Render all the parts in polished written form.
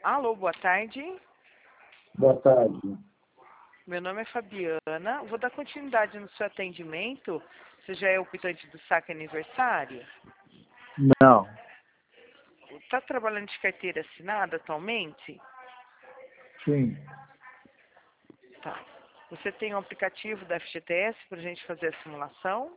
Alô, boa tarde. Boa tarde. Meu nome é Fabiana. Vou dar continuidade no seu atendimento. Você já é optante do saque aniversário? Não, Está trabalhando de carteira assinada atualmente? sim, Tá. Você tem um aplicativo da FGTS para a gente fazer a simulação?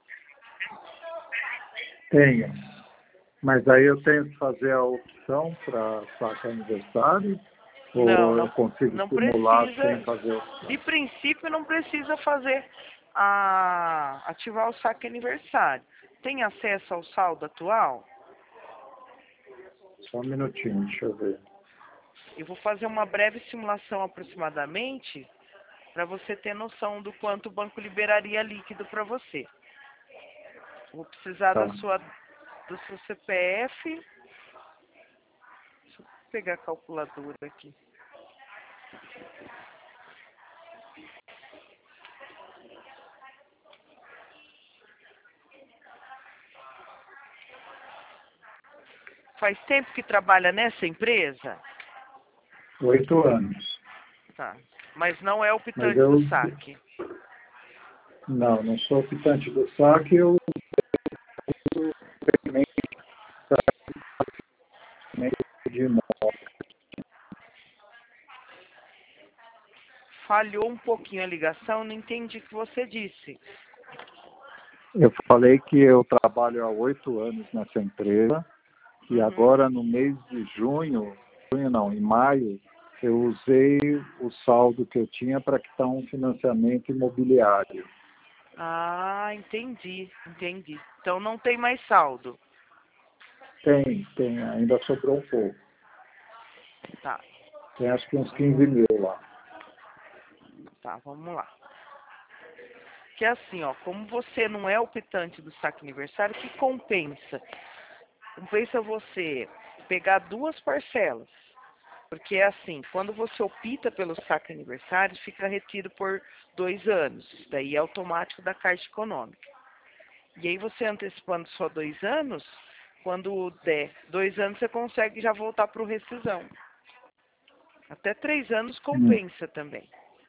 tenho. Mas aí eu tenho que fazer a opção para saque aniversário? Não, Ou eu consigo não simular precisa. sem fazer a opção? De princípio, não precisa fazer ativar o saque aniversário. Tem acesso ao saldo atual? Só um minutinho, deixa eu ver. Eu vou fazer uma breve simulação aproximadamente para você ter noção do quanto o banco liberaria líquido para você. Vou precisar Tá. do seu CPF. Deixa eu pegar a calculadora aqui. Faz tempo que trabalha nessa empresa? 8 anos. Tá. Mas não é Mas optante eu do saque. não sou optante do saque, eu nem de imóvel. Falhou um pouquinho a ligação, não entendi o que você disse. Eu falei que eu trabalho há 8 anos nessa empresa e Uhum. agora no mês de em maio, eu usei o saldo que eu tinha para quitar um financiamento imobiliário. Ah, entendi. Então não tem mais saldo. Tem, ainda sobrou um pouco. Tá, Tem acho que uns 15 mil lá. tá, vamos lá. Que é assim, ó, como você não é optante do saque aniversário, que compensa? Compensa você pegar duas parcelas. Porque é assim, quando você opta pelo saque aniversário, fica retido por 2 anos. Isso daí é automático da Caixa Econômica. E aí você antecipando só 2 anos, quando der 2 anos você consegue já voltar para o rescisão. Até 3 anos compensa também.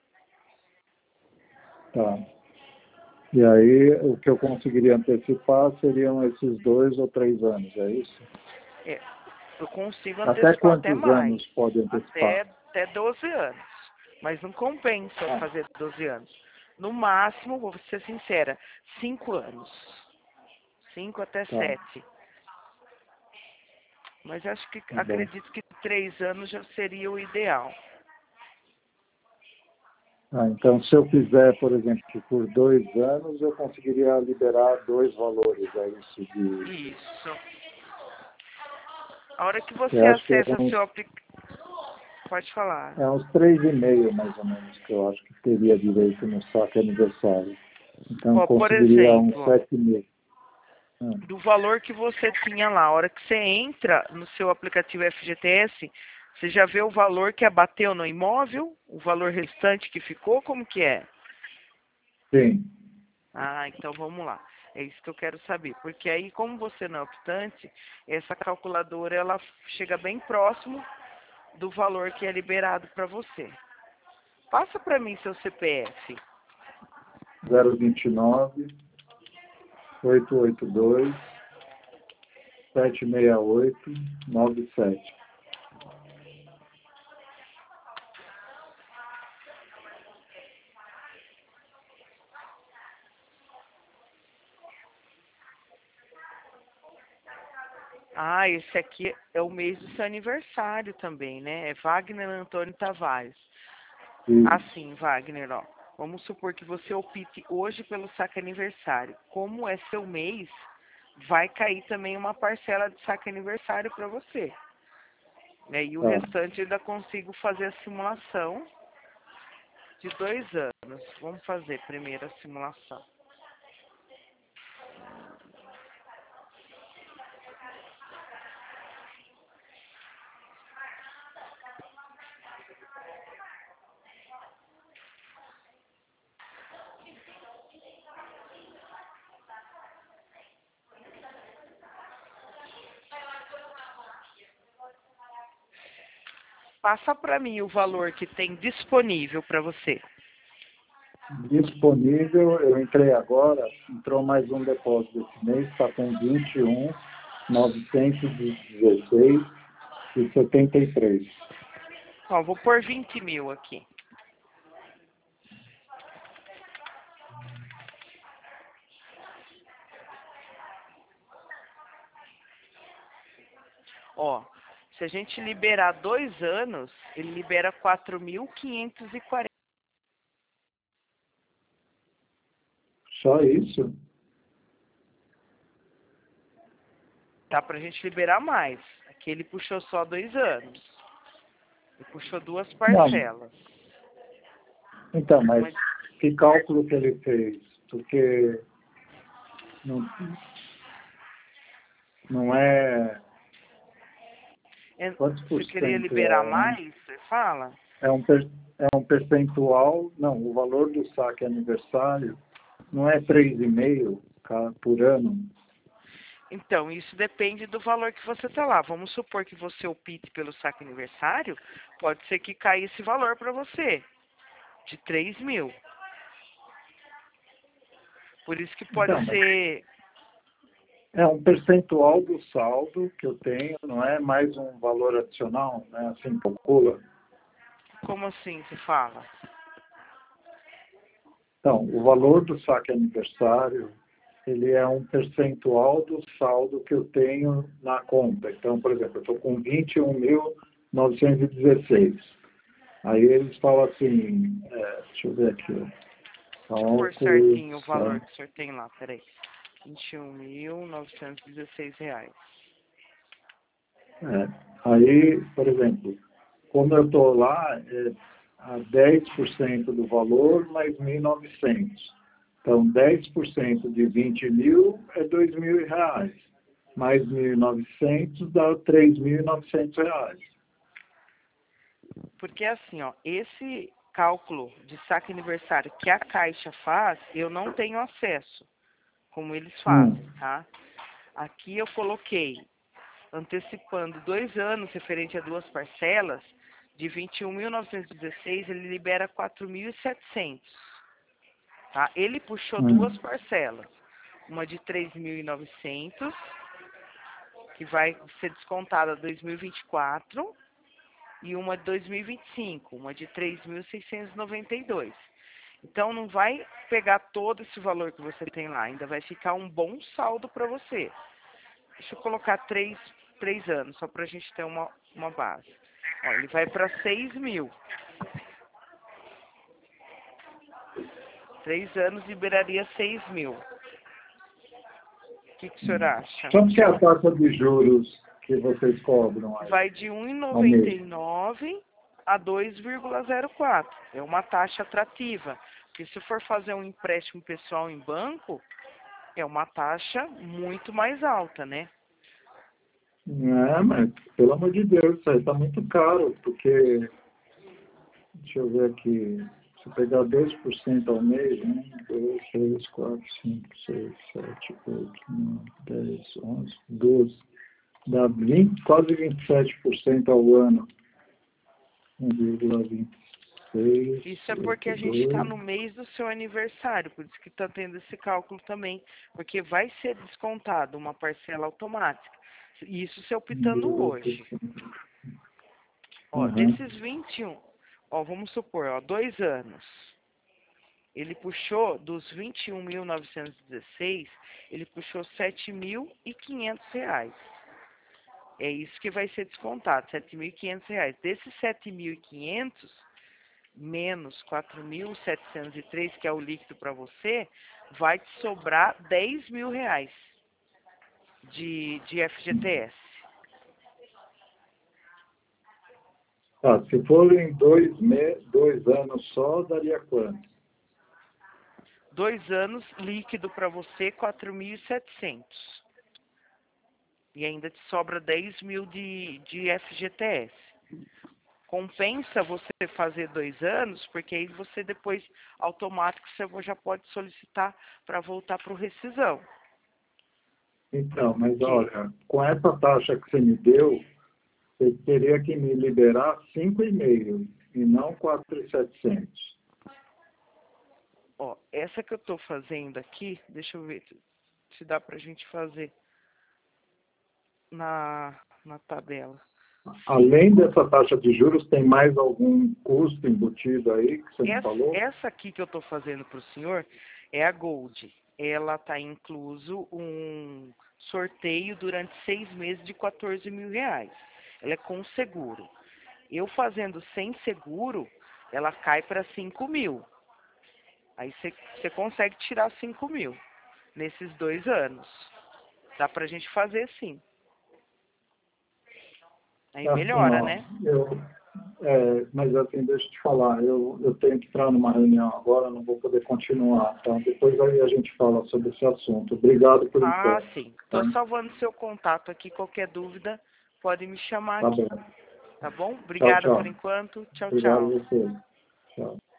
Tá. E aí o que eu conseguiria antecipar seriam esses 2 ou 3 anos, é isso? É, eu consigo Até antecipar até quantos mais, anos pode antecipar? até 12 anos. Mas não compensa Ah, fazer 12 anos. No máximo, vou ser sincera, 5 anos. 5 até tá, 7. Mas acho que tá bom. acredito que 3 anos já seria o ideal. Então, se eu fizer, por exemplo, por 2 anos, eu conseguiria liberar 2 valores, é isso? Isso. A hora que você Eu acho que acessa seu aplicativo. Pode falar. é uns 3,5 mais ou menos, que eu acho que teria direito no saque aniversário. Então, Ó, por conseguiria uns exemplo, 7 mil. do valor que você tinha lá, a hora que você entra no seu aplicativo FGTS, você já vê o valor que abateu no imóvel, o valor restante que ficou, como que é? Sim, Ah, então vamos lá. É isso que eu quero saber. Porque aí, como você não é optante, essa calculadora ela chega bem próximo do valor que é liberado para você. Passa para mim seu CPF. 029 882 768 97. Ah, esse aqui é o mês do seu aniversário também, né? É Wagner Antônio Tavares. Assim, Wagner, ó. Vamos supor que você opte hoje pelo saque aniversário. Como é seu mês, vai cair também uma parcela de saque aniversário para você. Né? E o Tá. restante eu ainda consigo fazer a simulação de 2 anos. Vamos fazer primeiro a simulação. Passa para mim o valor que tem disponível para você. Disponível, eu entrei agora, entrou mais um depósito esse mês, está com 21.916,73. Ó, vou pôr 20 mil aqui. Ó, se a gente liberar 2 anos, ele libera 4.540. Só isso? Dá pra gente liberar mais. Aqui ele puxou só 2 anos. Ele puxou 2 parcelas. Então, mas que cálculo que ele fez? Porque não é... Quantos por Você queria cento liberar é? mais? Você fala? É um percentual... Não, o valor do saque aniversário não é 3,5 por ano? Então, isso depende do valor que você tá lá. Vamos supor que você opte pelo saque aniversário, pode ser que caia esse valor para você, de 3 mil. Por isso que pode Então, ser... é um percentual do saldo que eu tenho, não é mais um valor adicional, né? Assim calcula. Como assim você fala? Então, o valor do saque aniversário, ele é um percentual do saldo que eu tenho na conta. Então, por exemplo, eu estou com 21.916. Aí eles falam assim, deixa eu ver aqui, Deixa eu pôr cálculo, certinho o valor que o senhor tem lá, peraí. R$ 21.916. aí, por exemplo, como eu estou lá, a 10% do valor mais 1.900. Então, 10% de 20 mil é 2.000 reais. Mais 1.900 dá 3.900 reais. Porque assim, ó, esse cálculo de saque aniversário que a Caixa faz, eu não tenho acesso, como eles fazem, tá? Aqui eu coloquei, antecipando 2 anos, referente a 2 parcelas, de 21.916, ele libera 4.700, tá? Ele puxou 2 parcelas, uma de 3.900, que vai ser descontada 2024, e uma de 2025, uma de 3.692. Então, não vai pegar todo esse valor que você tem lá, ainda vai ficar um bom saldo para você. Deixa eu colocar 3 anos, só para a gente ter uma base. Ó, ele vai para 6 mil. 3 anos liberaria 6 mil. O que o senhor acha? Quanto que é a taxa de juros que vocês cobram aí? Vai de 1,99 a 2,04. É uma taxa atrativa. Porque se for fazer um empréstimo pessoal em banco, é uma taxa muito mais alta, né? Mas, pelo amor de Deus, isso aí está muito caro, porque, deixa eu ver aqui, se pegar 2% ao mês, 1, 2, 3, 4, 5, 6, 7, 8, 9, 10, 11, 12, dá quase 27% ao ano. 1,26. Isso é porque a gente está no mês do seu aniversário, por isso que está tendo esse cálculo também, porque vai ser descontado uma parcela automática. Isso se optando hoje. Ó, desses 21, ó, vamos supor, ó, 2 anos. Ele puxou dos 21.916, ele puxou 7.500 reais. É isso que vai ser descontado, 7.500 reais. Desses 7.500, menos 4.703, que é o líquido para você, vai te sobrar 10 mil reais de FGTS. Se for em 2 anos só, daria quanto? 2 anos, líquido para você, 4.700. E ainda te sobra 10 mil de FGTS. Compensa você fazer 2 anos, porque aí você depois, automático, você já pode solicitar para voltar para o rescisão. Então, mas olha, com essa taxa que você me deu, você teria que me liberar 5,5 e não 4.700. Ó, essa que eu tô fazendo aqui, deixa eu ver se dá pra gente fazer na tabela. Além dessa taxa de juros, tem mais algum custo embutido aí que você me falou? Essa aqui que eu tô fazendo pro senhor é a Gold. Ela tá incluso um sorteio durante 6 meses de 14 mil reais. Ela é com seguro. Eu fazendo sem seguro, ela cai para 5 mil. Aí você consegue tirar 5 mil nesses 2 anos. Dá pra gente fazer sim. Aí Assim, melhora, ó, né? mas assim, deixa eu te falar, eu tenho que entrar numa reunião agora, não vou poder continuar, tá? Depois aí a gente fala sobre esse assunto. Obrigado por Ah, enquanto. sim. Tá, Tô salvando seu contato aqui. Qualquer dúvida, pode me chamar tá aqui. bom. Tá bom? Tchau, Obrigada por tchau. enquanto. Tchau, Obrigado tchau. a você. Tchau.